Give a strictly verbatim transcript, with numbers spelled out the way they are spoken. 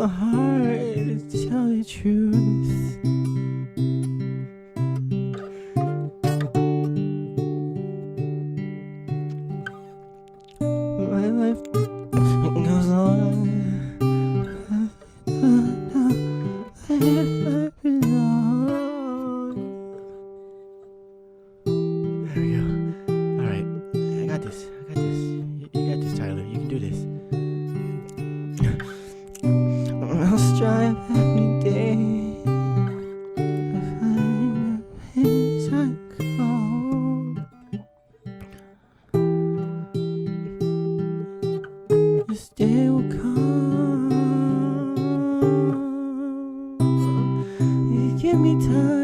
my heart to tell the truth. My life goes on. I belong. There we go. Alright, I got this. I got this. You, you got this, Tyler. You can do this. I'll strive every day to find a place I call. This day will come. You give me time.